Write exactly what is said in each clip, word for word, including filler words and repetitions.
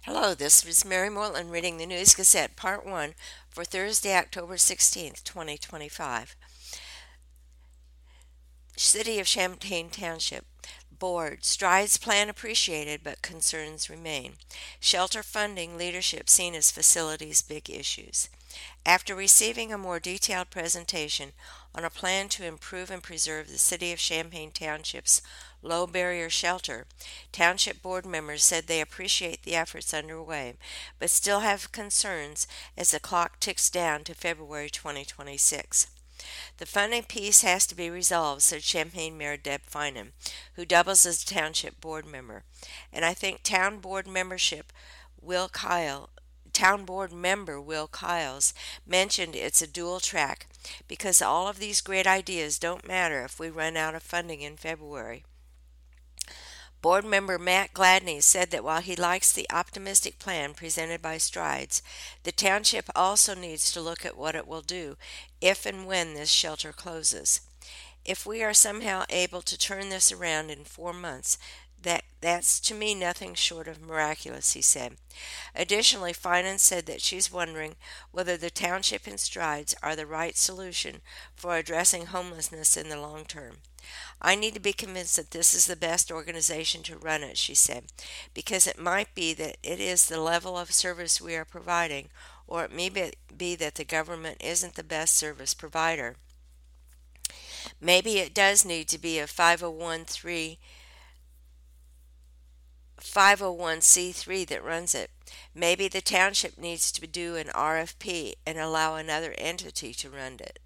Hello, this is Mary Morland reading the News Gazette, Part one, for Thursday, October sixteenth, twenty twenty-five. City of Champaign Township Board. Strides plan appreciated, but concerns remain. Shelter funding leadership seen as facilities' big issues. After receiving a more detailed presentation on a plan to improve and preserve the City of Champaign Township's low barrier shelter, Township board members said they appreciate the efforts underway, but still have concerns as the clock ticks down to February twenty twenty-six. The funding piece has to be resolved, said Champaign Mayor Deb Finan, who doubles as a township board member. And I think town board membership Will Kyle Town Board member Will Kiles mentioned it's a dual track because all of these great ideas don't matter if we run out of funding in February. Board member Matt Gladney said that while he likes the optimistic plan presented by Strides, the township also needs to look at what it will do if and when this shelter closes. If we are somehow able to turn this around in four months, that that's to me nothing short of miraculous, he said. Additionally, Finan said that she's wondering whether the township and Strides are the right solution for addressing homelessness in the long term. I need to be convinced that this is the best organization to run it, she said, because it might be that it is the level of service we are providing, or it may be that the government isn't the best service provider. Maybe it does need to be a five oh one c three that runs it. Maybe the township needs to do an R F P and allow another entity to run it.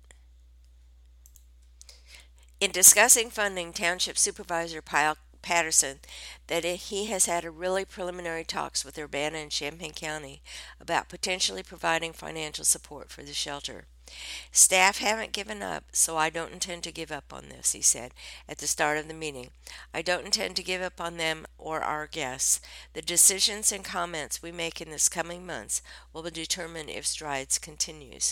In discussing funding, Township Supervisor Pyle Patterson that he has had a really preliminary talks with Urbana and Champaign County about potentially providing financial support for the shelter. Staff haven't given up, so I don't intend to give up on this, he said at the start of the meeting. I don't intend to give up on them or our guests. The decisions and comments we make in this coming months will determine if Strides continues.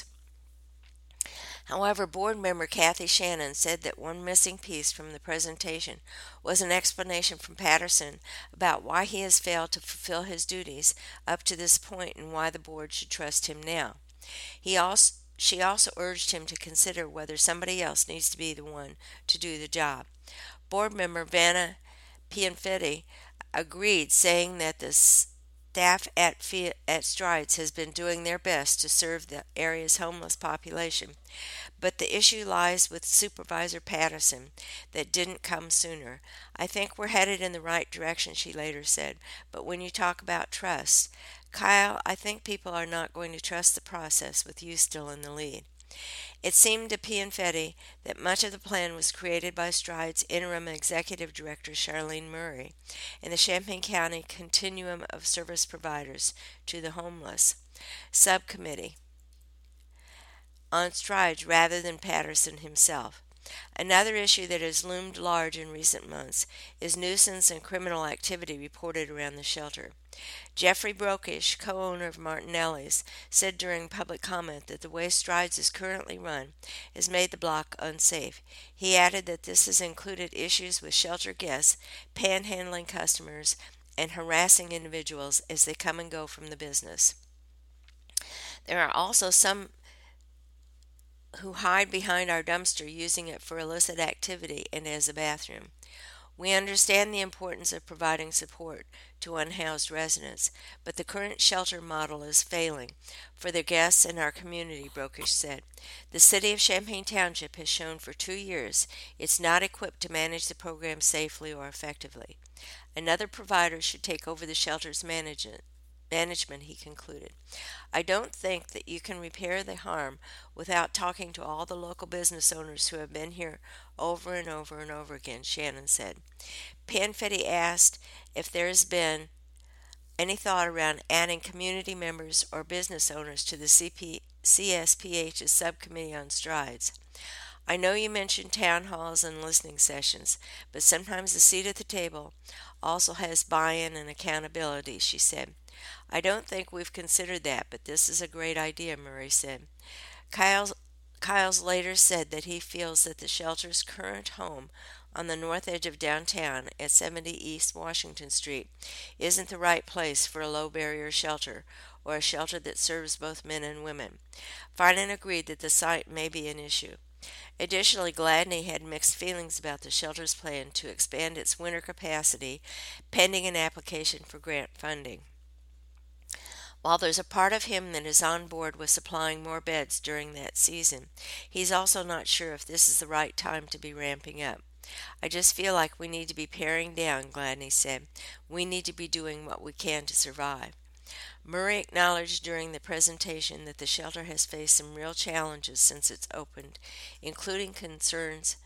However, board member Kathy Shannon said that one missing piece from the presentation was an explanation from Patterson about why he has failed to fulfill his duties up to this point and why the board should trust him now. He also She also urged him to consider whether somebody else needs to be the one to do the job. Board member Vanna Pianfetti agreed, saying that the staff at, at Strides has been doing their best to serve the area's homeless population, but the issue lies with Supervisor Patterson that didn't come sooner. I think we're headed in the right direction, she later said, but when you talk about trust, Kyle, I think people are not going to trust the process with you still in the lead. It seemed to Pianfetti that much of the plan was created by Strides interim executive director Charlene Murray and the Champaign County Continuum of Service Providers to the Homeless subcommittee on Strides rather than Patterson himself. Another issue that has loomed large in recent months is nuisance and criminal activity reported around the shelter. Jeffrey Brokish, co-owner of Martinelli's, said during public comment that the way Strides is currently run has made the block unsafe. He added that this has included issues with shelter guests, panhandling customers, and harassing individuals as they come and go from the business. There are also some who hide behind our dumpster using it for illicit activity and as a bathroom. We understand the importance of providing support to unhoused residents, but the current shelter model is failing for the guests and our community, Brokish said. The City of Champaign Township has shown for two years it's not equipped to manage the program safely or effectively. Another provider should take over the shelter's management. Management, he concluded. I don't think that you can repair the harm without talking to all the local business owners who have been here over and over and over again, Shannon said. Pianfetti asked if there has been any thought around adding community members or business owners to the C P, C S P H's subcommittee on Strides. I know you mentioned town halls and listening sessions, but sometimes the seat at the table also has buy-in and accountability, she said. I don't think we've considered that, but this is a great idea, Murray said. Kyle's, Kyles later said that he feels that the shelter's current home on the north edge of downtown at seventy East Washington Street isn't the right place for a low barrier shelter or a shelter that serves both men and women. Finan agreed that the site may be an issue. Additionally, Gladney had mixed feelings about the shelter's plan to expand its winter capacity pending an application for grant funding. While there's a part of him that is on board with supplying more beds during that season, he's also not sure if this is the right time to be ramping up. I just feel like we need to be paring down, Gladney said. We need to be doing what we can to survive. Murray acknowledged during the presentation that the shelter has faced some real challenges since it's opened, including concerns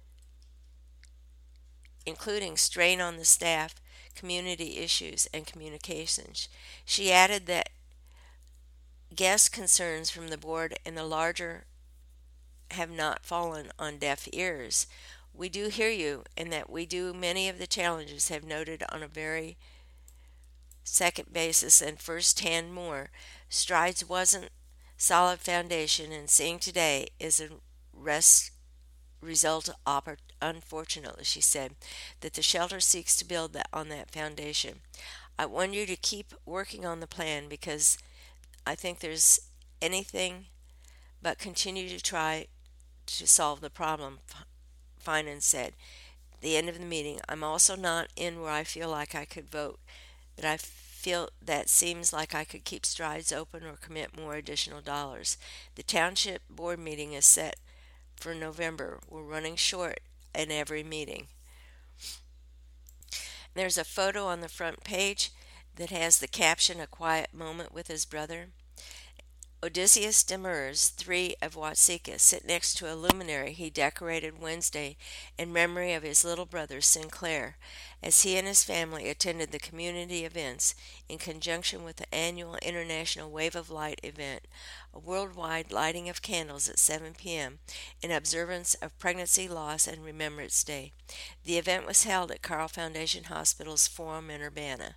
including strain on the staff, community issues, and communications. She added that guest concerns from the board and the larger have not fallen on deaf ears. We do hear you, and that we do many of the challenges have noted on a very second basis and first hand more. Strides wasn't solid foundation, and seeing today is a rest result, oppor- unfortunately, she said, that the shelter seeks to build that on that foundation. I want you to keep working on the plan because I think there's anything but continue to try to solve the problem, Finan said. At the end of the meeting, I'm also not in where I feel like I could vote, but I feel that seems like I could keep Strides open or commit more additional dollars. The township board meeting is set for November. We're running short in every meeting. There's a photo on the front page that has the caption, "A Quiet Moment with His Brother." Odysseus Demers, three of Watseka, sit next to a luminary he decorated Wednesday in memory of his little brother Sinclair, as he and his family attended the community events in conjunction with the annual International Wave of Light event, a worldwide lighting of candles at seven p.m. in observance of Pregnancy Loss and Remembrance Day. The event was held at Carle Foundation Hospital's Forum in Urbana.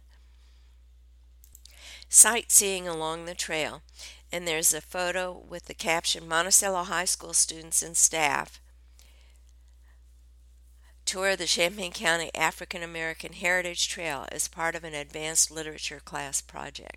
Sightseeing along the trail, and there's a photo with the caption, "Monticello High School students and staff tour the Champaign County African American Heritage Trail as part of an advanced literature class project."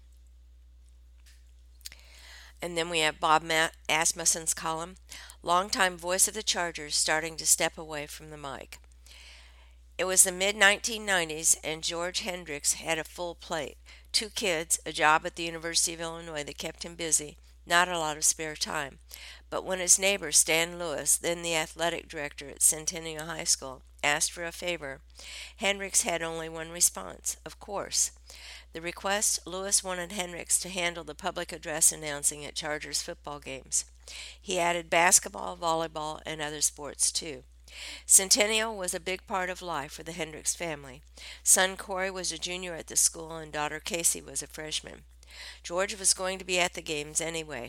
And then we have Bob Asmussen's column, "Longtime voice of the Chargers starting to step away from the mic." It was the mid nineteen nineties, and George Hendricks had a full plate. Two kids, a job at the University of Illinois that kept him busy, not a lot of spare time. But when his neighbor, Stan Lewis, then the athletic director at Centennial High School, asked for a favor, Hendricks had only one response: of course. The request, Lewis wanted Hendricks to handle the public address announcing at Chargers football games. He added basketball, volleyball, and other sports too. Centennial was a big part of life for the Hendricks family. Son Corey was a junior at the school and daughter Casey was a freshman. George was going to be at the games anyway.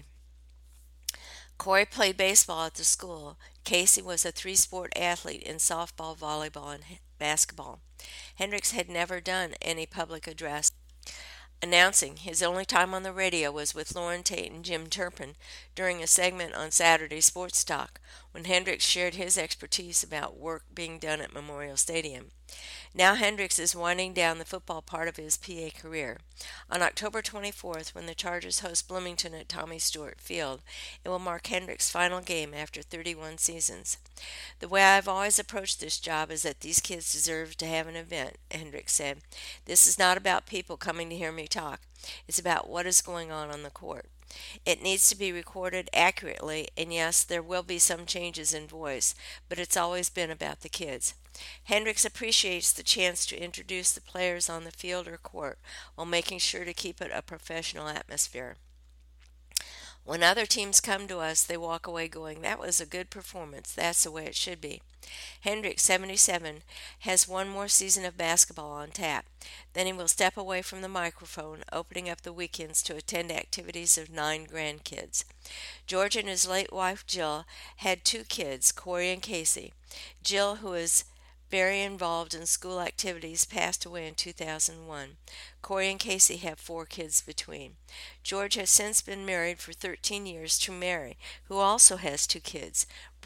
Corey played baseball at the school. Casey was a three-sport athlete in softball, volleyball, and basketball. Hendricks had never done any public address announcing. His only time on the radio was with Lauren Tate and Jim Turpin during a segment on Saturday Sports Talk, when Hendricks shared his expertise about work being done at Memorial Stadium. Now Hendricks is winding down the football part of his P A career. On October twenty-fourth, when the Chargers host Bloomington at Tommy Stewart Field, it will mark Hendricks' final game after thirty-one seasons. "The way I've always approached this job is that these kids deserve to have an event," Hendricks said. "This is not about people coming to hear me talk. It's about what is going on on the court. It needs to be recorded accurately, and yes, there will be some changes in voice, but it's always been about the kids." Hendricks appreciates the chance to introduce the players on the field or court while making sure to keep it a professional atmosphere. "When other teams come to us, they walk away going, 'That was a good performance. That's the way it should be.'" Hendricks, seventy-seven, has one more season of basketball on tap. Then he will step away from the microphone, opening up the weekends to attend activities of nine grandkids. George and his late wife, Jill, had two kids, Corey and Casey. Jill, who is very involved in school activities, passed away in two thousand one. Corey and Casey have four kids between. George has since been married for thirteen years to Mary, who also has two kids,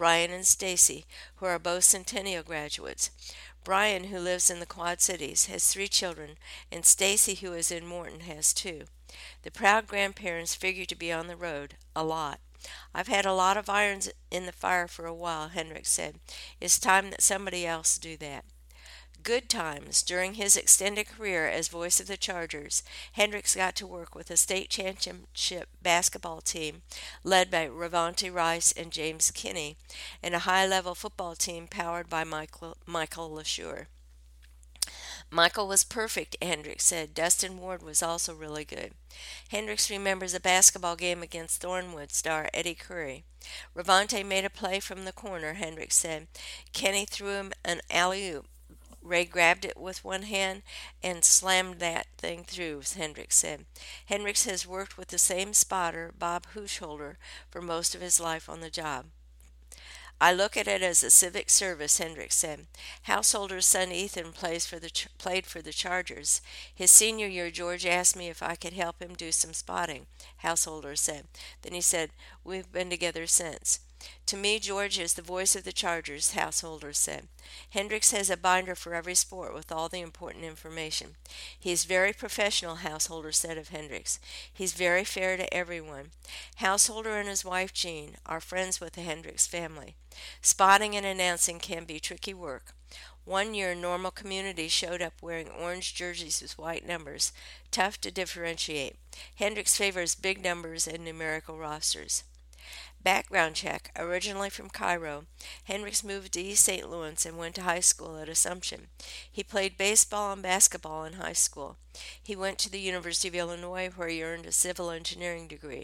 Brian and Stacy, who are both Centennial graduates. Brian, who lives in the Quad Cities, has three children, and Stacy, who is in Morton, has two. The proud grandparents figure to be on the road a lot. I've had a lot of irons in the fire for a while, Hendricks said. It's time that somebody else do that. Good times. During his extended career as voice of the Chargers, Hendricks got to work with a state championship basketball team led by Ravonte Rice and James Kinney, and a high-level football team powered by Michael, Michael LaSure. Michael was perfect, Hendricks said. Dustin Ward was also really good. Hendricks remembers a basketball game against Thornwood star Eddie Curry. Ravonte made a play from the corner, Hendricks said. Kenny threw him an alley-oop. Ray grabbed it with one hand and slammed that thing through, Hendricks said. Hendricks has worked with the same spotter, Bob Hochholder, for most of his life on the job. I look at it as a civic service, Hendricks said. Householder's son Ethan plays for the ch- played for the Chargers. His senior year, George asked me if I could help him do some spotting, Householder said. Then he said, we've been together since. To me, George is the voice of the Chargers, Householder said. Hendricks has a binder for every sport with all the important information. He is very professional, Householder said of Hendricks. He's very fair to everyone. Householder and his wife, Jean, are friends with the Hendricks family. Spotting and announcing can be tricky work. One year, Normal Community showed up wearing orange jerseys with white numbers. Tough to differentiate. Hendricks favors big numbers and numerical rosters. Background check. Originally from Cairo, Hendricks moved to East Saint Louis and went to high school at Assumption. He played baseball and basketball in high school. He went to the University of Illinois, where he earned a civil engineering degree.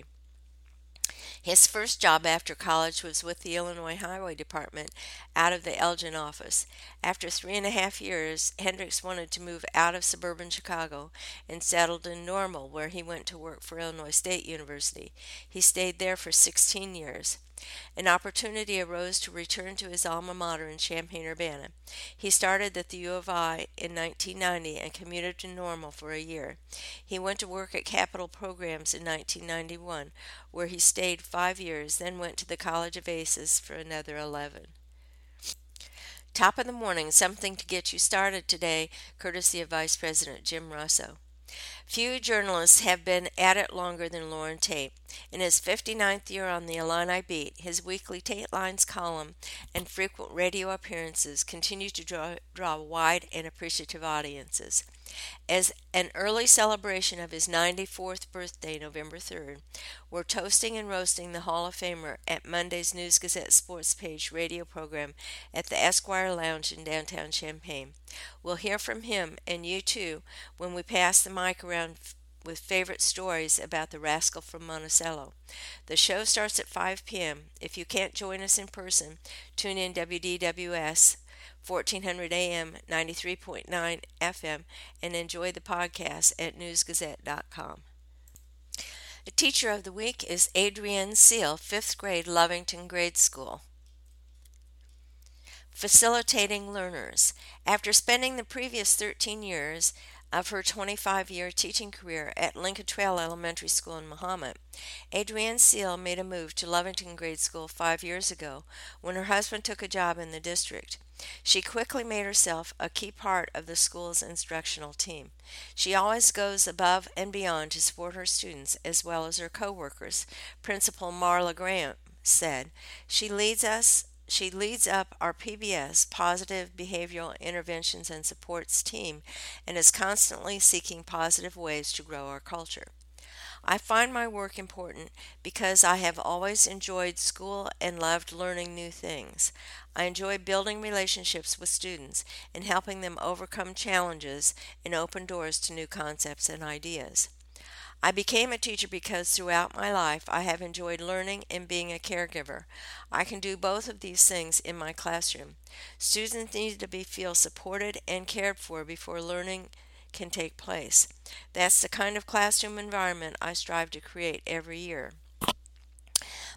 His first job after college was with the Illinois Highway Department out of the Elgin office. After three and a half years, Hendricks wanted to move out of suburban Chicago and settled in Normal, where he went to work for Illinois State University. He stayed there for sixteen years. An opportunity arose to return to his alma mater in Champaign-Urbana. He started at the U of I in nineteen ninety and commuted to Normal for a year. He went to work at Capital Programs in nineteen ninety-one, where he stayed five years, then went to the College of Aces for another eleven. Top of the morning, something to get you started today, courtesy of Vice President Jim Russo. Few journalists have been at it longer than Loren Tate. In his fifty-ninth year on the Illini Beat, his weekly Tate Lines column and frequent radio appearances continue to draw, draw wide and appreciative audiences. As an early celebration of his ninety-fourth birthday, November third, we're toasting and roasting the Hall of Famer at Monday's News Gazette Sports Page radio program at the Esquire Lounge in downtown Champaign. We'll hear from him, and you too, when we pass the mic around f- with favorite stories about the rascal from Monticello. The show starts at five p.m. If you can't join us in person, tune in W D W S fourteen hundred A M, ninety-three point nine F M, and enjoy the podcast at news gazette dot com. The teacher of the week is Adrienne Seal, fifth grade, Lovington Grade School. Facilitating learners. After spending the previous thirteen years of her twenty-five-year teaching career at Lincoln Trail Elementary School in Mahomet, Adrienne Seal made a move to Lovington Grade School five years ago when her husband took a job in the district. She quickly made herself a key part of the school's instructional team. She always goes above and beyond to support her students as well as her co-workers, Principal Marla Graham said. She leads us She leads up our P B S, Positive Behavioral Interventions and Supports team, and is constantly seeking positive ways to grow our culture. I find my work important because I have always enjoyed school and loved learning new things. I enjoy building relationships with students and helping them overcome challenges and open doors to new concepts and ideas. I became a teacher because throughout my life I have enjoyed learning and being a caregiver. I can do both of these things in my classroom. Students need to be feel supported and cared for before learning can take place. That's the kind of classroom environment I strive to create every year.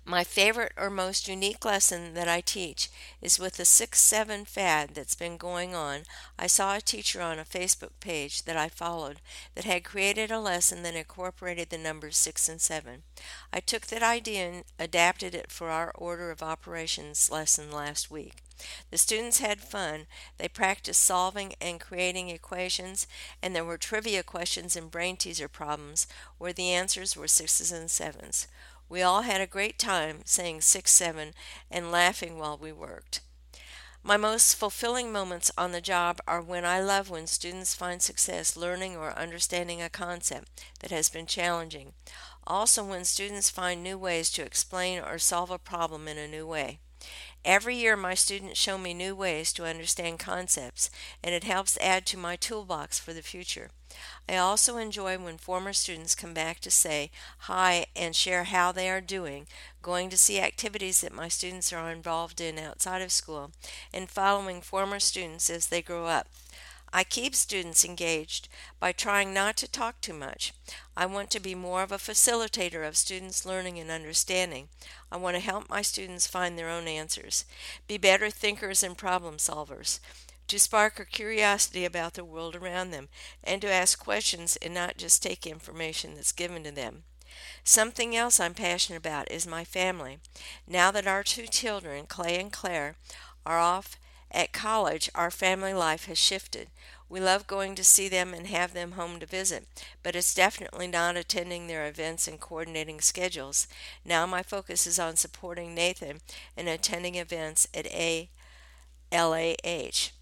My favorite or most unique lesson that I teach is with the six seven fad that's been going on. I saw a teacher on a Facebook page that I followed that had created a lesson that incorporated the numbers six and seven. I took that idea and adapted it for our order of operations lesson last week. The students had fun. They practiced solving and creating equations, and there were trivia questions and brain teaser problems where the answers were sixes and sevens. We all had a great time saying six seven and laughing while we worked. My most fulfilling moments on the job are when I love when students find success learning or understanding a concept that has been challenging. Also, when students find new ways to explain or solve a problem in a new way. Every year, my students show me new ways to understand concepts, and it helps add to my toolbox for the future. I also enjoy when former students come back to say hi and share how they are doing, going to see activities that my students are involved in outside of school, and following former students as they grow up. I keep students engaged by trying not to talk too much. I want to be more of a facilitator of students' learning and understanding. I want to help my students find their own answers, be better thinkers and problem solvers, to spark a curiosity about the world around them, and to ask questions and not just take information that's given to them. Something else I'm passionate about is my family. Now that our two children, Clay and Claire, are off at college, our family life has shifted. We love going to see them and have them home to visit, but it's definitely not attending their events and coordinating schedules. Now my focus is on supporting Nathan and attending events at A L A H.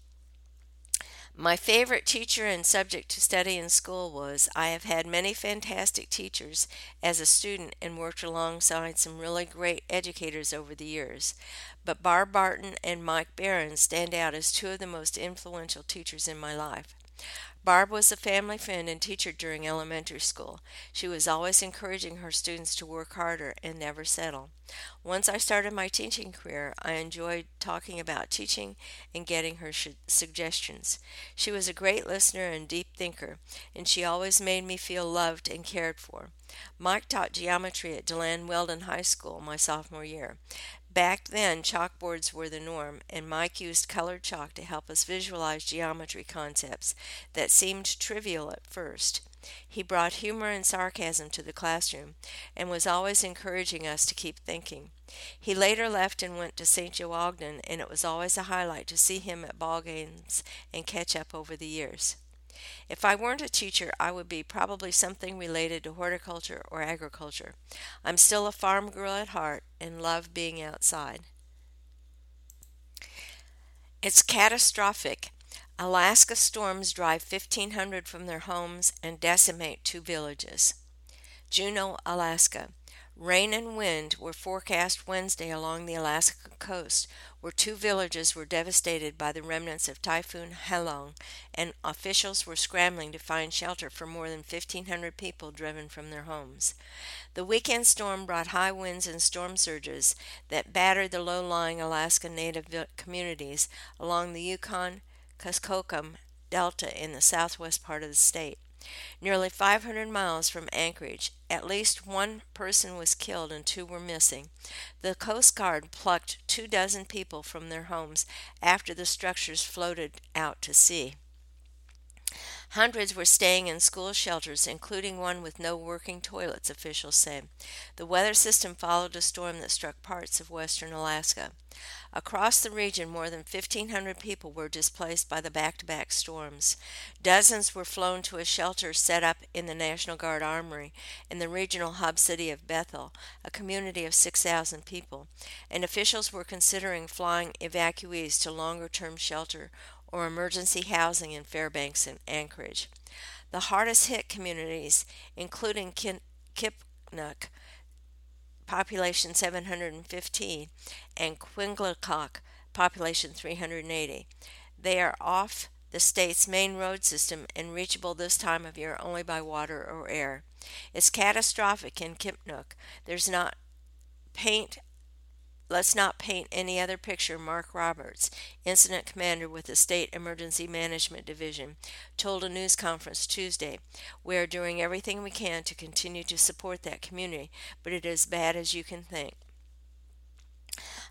My favorite teacher and subject to study in school was I have had many fantastic teachers as a student and worked alongside some really great educators over the years. But Barb Barton and Mike Barron stand out as two of the most influential teachers in my life. Barb was a family friend and teacher during elementary school. She was always encouraging her students to work harder and never settle. Once I started my teaching career, I enjoyed talking about teaching and getting her sh- suggestions. She was a great listener and deep thinker, and she always made me feel loved and cared for. Mike taught geometry at DeLand Weldon High School my sophomore year. Back then, chalkboards were the norm, and Mike used colored chalk to help us visualize geometry concepts that seemed trivial at first. He brought humor and sarcasm to the classroom and was always encouraging us to keep thinking. He later left and went to Saint Joe Ogden, and it was always a highlight to see him at ball games and catch up over the years. If I weren't a teacher, I would be probably something related to horticulture or agriculture. I'm still a farm girl at heart and love being outside. It's catastrophic. Alaska storms drive fifteen hundred from their homes and decimate two villages. Juneau, Alaska. Rain and wind were forecast Wednesday along the Alaska coast, where two villages were devastated by the remnants of Typhoon Halong, and officials were scrambling to find shelter for more than fifteen hundred people driven from their homes. The weekend storm brought high winds and storm surges that battered the low-lying Alaska Native communities along the Yukon, Kuskokwim Delta in the southwest part of the state. Nearly five hundred miles from Anchorage, at least one person was killed and two were missing. The Coast Guard plucked two dozen people from their homes after the structures floated out to sea. Hundreds were staying in school shelters, including one with no working toilets, officials said. The weather system followed a storm that struck parts of western Alaska. Across the region, more than fifteen hundred people were displaced by the back-to-back storms. Dozens were flown to a shelter set up in the National Guard Armory in the regional hub city of Bethel, a community of six thousand people, and officials were considering flying evacuees to longer-term shelter or emergency housing in Fairbanks and Anchorage. The hardest hit communities, including Kin- Kipnuk, population seven hundred fifteen, and Quinglecok, population three hundred eighty. They are off the state's main road system and reachable this time of year only by water or air. It's catastrophic in Kipnuk. There's not paint Let's not paint any other picture, Mark Roberts, incident commander with the State Emergency Management Division, told a news conference Tuesday. We are doing everything we can to continue to support that community, but it is as bad as you can think.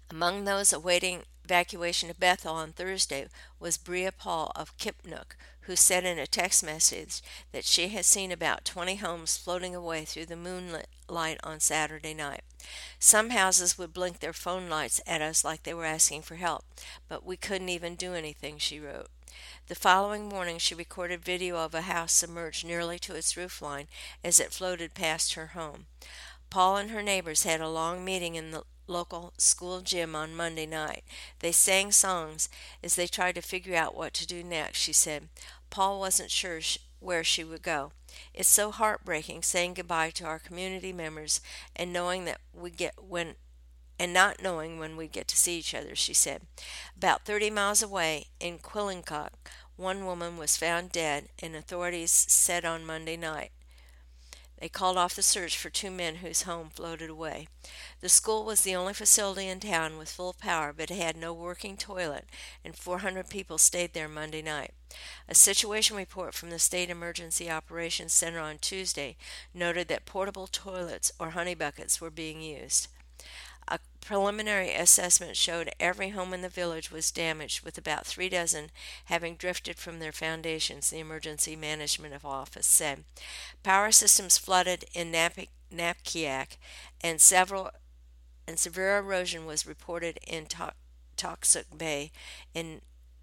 Among those awaiting evacuation of Bethel on Thursday was Bria Paul of Kipnook, who said in a text message that she had seen about twenty homes floating away through the moonlight on Saturday night. Some houses would blink their phone lights at us like they were asking for help, but we couldn't even do anything, she wrote. The following morning she recorded video of a house submerged nearly to its roofline as it floated past her home. Paul and her neighbors had a long meeting in the local school gym on Monday night. They sang songs as they tried to figure out what to do next, she said. Paul wasn't sure sh- where she would go. It's so heartbreaking saying goodbye to our community members and knowing that we get when and not knowing when we get to see each other, she said. About thirty miles away in Quillencock, one woman was found dead, and authorities said on Monday night. They called off the search for two men whose home floated away. The school was the only facility in town with full power, but it had no working toilet, and four hundred people stayed there Monday night. A situation report from the State Emergency Operations Center on Tuesday noted that portable toilets or honey buckets were being used. A preliminary assessment showed every home in the village was damaged, with about three dozen having drifted from their foundations, the Emergency Management Office said. Power systems flooded in Nap- Napiac, and several and severe erosion was reported in to- Toxic Bay. In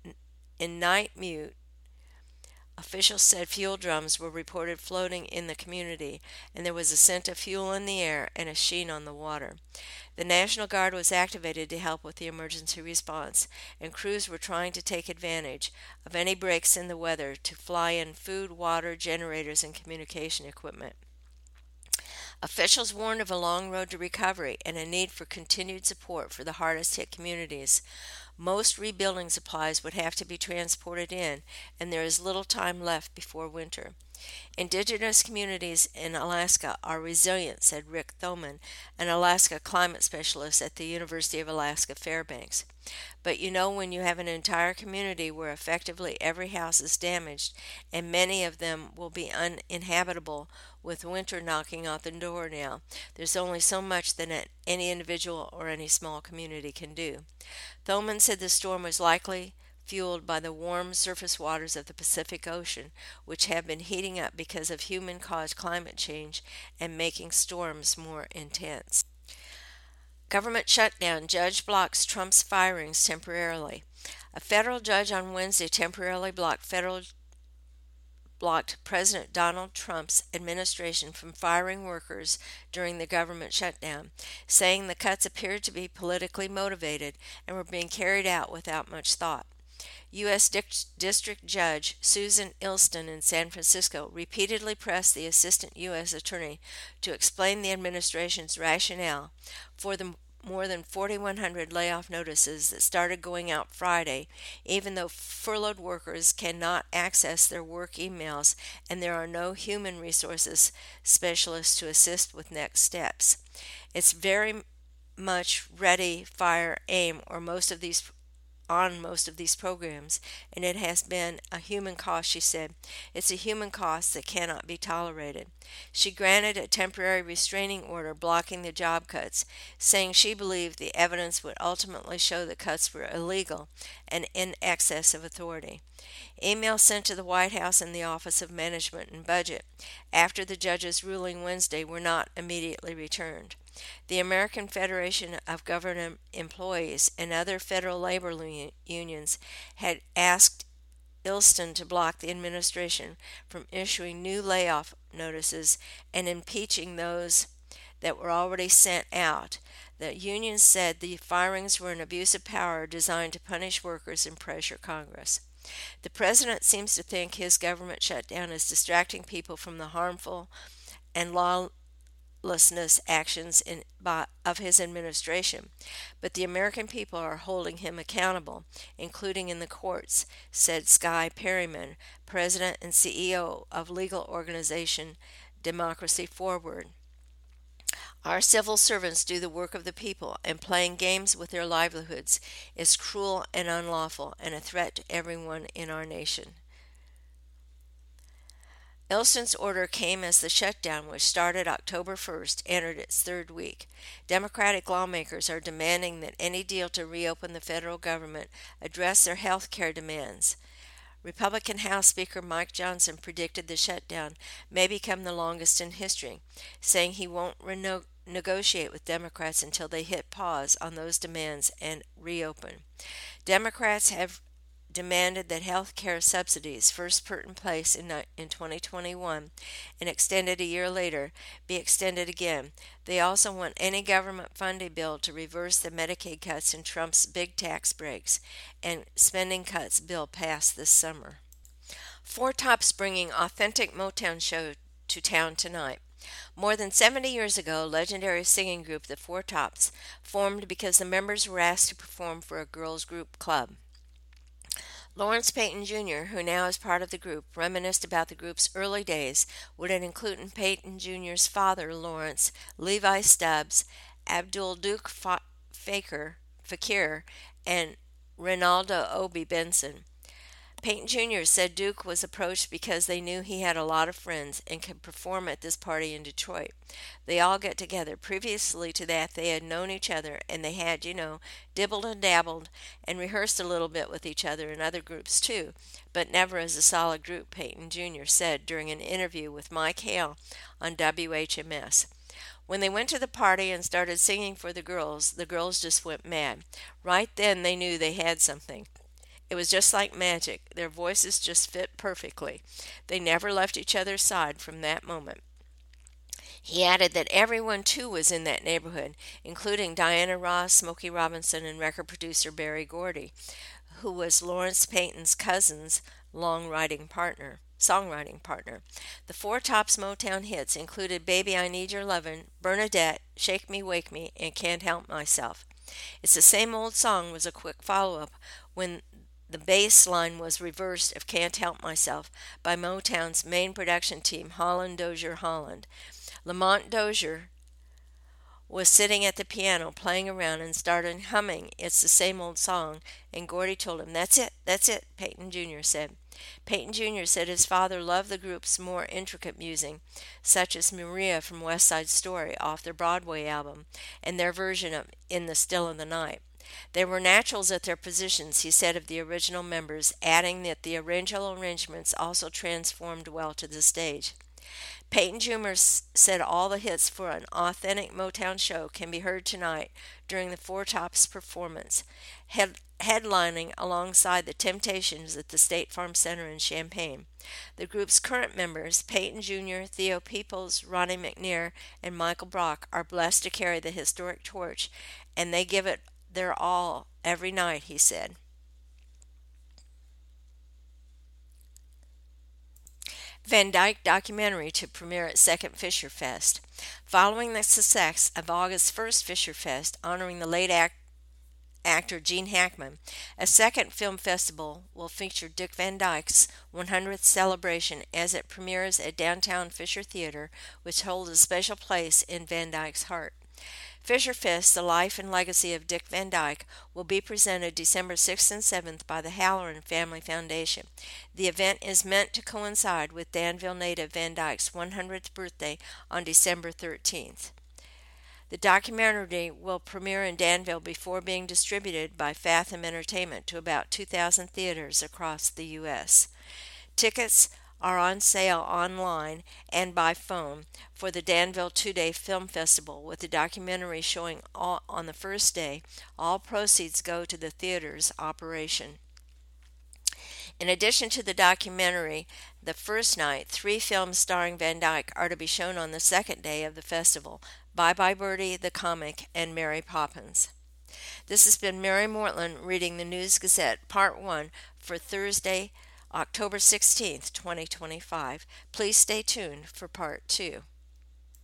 in Night Mute, officials said fuel drums were reported floating in the community, and there was a scent of fuel in the air and a sheen on the water. The National Guard was activated to help with the emergency response, and crews were trying to take advantage of any breaks in the weather to fly in food, water, generators, and communication equipment. Officials warned of a long road to recovery and a need for continued support for the hardest hit communities. Most rebuilding supplies would have to be transported in, and there is little time left before winter. Indigenous communities in Alaska are resilient, said Rick Thoman, an Alaska climate specialist at the University of Alaska Fairbanks. But you know, when you have an entire community where effectively every house is damaged and many of them will be uninhabitable with winter knocking on the door now, there's only so much that any individual or any small community can do. Thoman said the storm was likely fueled by the warm surface waters of the Pacific Ocean, which have been heating up because of human-caused climate change and making storms more intense. Government shutdown. Judge blocks Trump's firings temporarily. A federal judge on Wednesday temporarily blocked federal blocked President Donald Trump's administration from firing workers during the government shutdown, saying the cuts appeared to be politically motivated and were being carried out without much thought. U S District Judge Susan Ilston in San Francisco repeatedly pressed the Assistant U S Attorney to explain the administration's rationale for the more than forty-one hundred layoff notices that started going out Friday, even though furloughed workers cannot access their work emails and there are no human resources specialists to assist with next steps. It's very much ready, fire, aim, or most of these on most of these programs, and it has been a human cost, she said. It's a human cost that cannot be tolerated. She granted a temporary restraining order blocking the job cuts, saying she believed the evidence would ultimately show the cuts were illegal and in excess of authority. Emails sent to the White House and the Office of Management and Budget after the judge's ruling Wednesday were not immediately returned. The American Federation of Government Employees and other federal labor unions had asked Ilston to block the administration from issuing new layoff notices and impeaching those that were already sent out. The unions said the firings were an abuse of power designed to punish workers and pressure Congress. The president seems to think his government shutdown is distracting people from the harmful and law lawlessness actions in, by, of his administration, but the American people are holding him accountable, including in the courts, said Sky Perryman, president and C E O of legal organization Democracy Forward. Our civil servants do the work of the people, and playing games with their livelihoods is cruel and unlawful and a threat to everyone in our nation. Elston's order came as the shutdown, which started October first, entered its third week. Democratic lawmakers are demanding that any deal to reopen the federal government address their health care demands. Republican House Speaker Mike Johnson predicted the shutdown may become the longest in history, saying he won't reno- negotiate with Democrats until they hit pause on those demands and reopen. Democrats have demanded that health care subsidies, first put in place in, in twenty twenty-one and extended a year later, be extended again. They also want any government funding bill to reverse the Medicaid cuts in Trump's big tax breaks and spending cuts bill passed this summer. Four Tops bringing authentic Motown show to town tonight. More than seventy years ago, legendary singing group the Four Tops formed because the members were asked to perform for a girls' group club. Lawrence Payton Junior, who now is part of the group, reminisced about the group's early days, would it include Payton Junior's father, Lawrence, Levi Stubbs, Abdul Duke Fa- Faker, Fakir, and Ronaldo Obi Benson. Payton Junior said Duke was approached because they knew he had a lot of friends and could perform at this party in Detroit. They all get together. Previously to that, they had known each other and they had, you know, dibbled and dabbled and rehearsed a little bit with each other in other groups too, but never as a solid group, Payton Junior said during an interview with Mike Hale on W H M S. When they went to the party and started singing for the girls, the girls just went mad. Right then they knew they had something. It was just like magic. Their voices just fit perfectly. They never left each other's side from that moment. He added that everyone too was in that neighborhood, including Diana Ross, Smokey Robinson, and record producer Berry Gordy, who was Lawrence Payton's cousin's long-writing partner, songwriting partner. The Four Tops Motown hits included Baby I Need Your Lovin', Bernadette, Shake Me Wake Me, and Can't Help Myself. It's the Same Old Song was a quick follow-up when the bass line was reversed of Can't Help Myself by Motown's main production team, Holland Dozier Holland. Lamont Dozier was sitting at the piano playing around and started humming It's the Same Old Song, and Gordy told him, "That's it, that's it," Payton Junior said. Payton Junior said his father loved the group's more intricate music, such as Maria from West Side Story off their Broadway album, and their version of In the Still of the Night. They were naturals at their positions, he said of the original members, adding that the original arrangements also transformed well to the stage. Payton Junior said all the hits for an authentic Motown show can be heard tonight during the Four Tops performance, head- headlining alongside the Temptations at the State Farm Center in Champaign. The group's current members, Payton Junior, Theo Peoples, Ronnie McNair, and Michael Brock, are blessed to carry the historic torch, and they give it their all every night, he said. Van Dyke documentary to premiere at Second Fisher Fest. Following the success of August's first Fisher Fest, honoring the late act- actor Gene Hackman, a second film festival will feature Dick Van Dyke's one hundredth celebration as it premieres at Downtown Fisher Theater, which holds a special place in Van Dyke's heart. Fisher Fest, The Life and Legacy of Dick Van Dyke, will be presented December sixth and seventh by the Halloran Family Foundation. The event is meant to coincide with Danville native Van Dyke's one hundredth birthday on December thirteenth. The documentary will premiere in Danville before being distributed by Fathom Entertainment to about two thousand theaters across the U S. Tickets are on sale online and by phone for the Danville two-day film festival, with the documentary showing all, on the first day. All proceeds go to the theater's operation. In addition to the documentary, the first night, three films starring Van Dyke are to be shown on the second day of the festival: Bye Bye Birdie, The Comic, and Mary Poppins. This has been Mary Mortland reading the News Gazette, Part one, for Thursday, October sixteenth, twenty twenty-five. Please stay tuned for Part two.